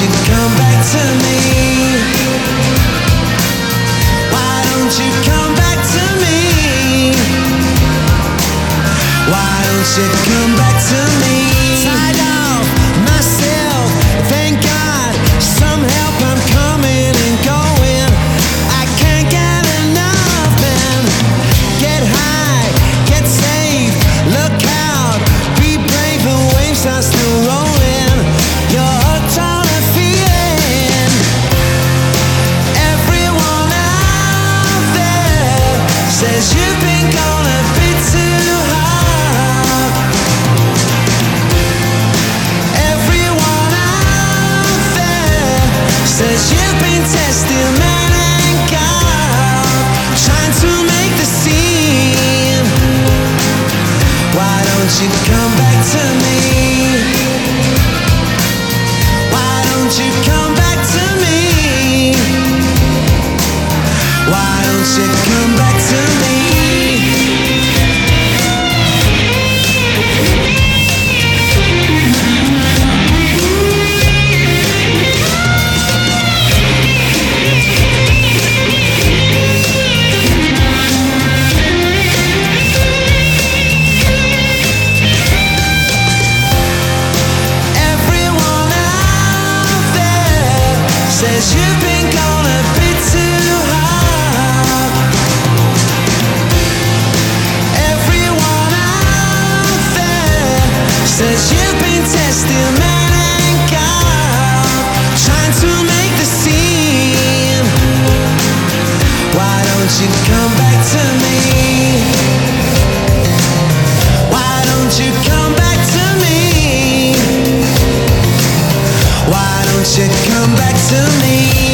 you come back to me? Why don't you come back to me? Why don't you come back to me? Tired of myself, thank God, some help, I'm coming and going. I can't get enough, man. Get high, get safe, look out, be brave, the waves are still rolling. You're hooked on a feeling. Everyone out there says you've been gone a bit too hard. Everyone out there says you've been testing man and God, trying to make the scene. Why don't you come back to me? Why don't you come back to me? Why don't you come back to me? Everyone out there says you've been gone a bit too hard. Everyone out there says you've been testing man and God, trying to make the scene. Why don't you come back to me? Why don't you come back to me? Why don't you come back to me?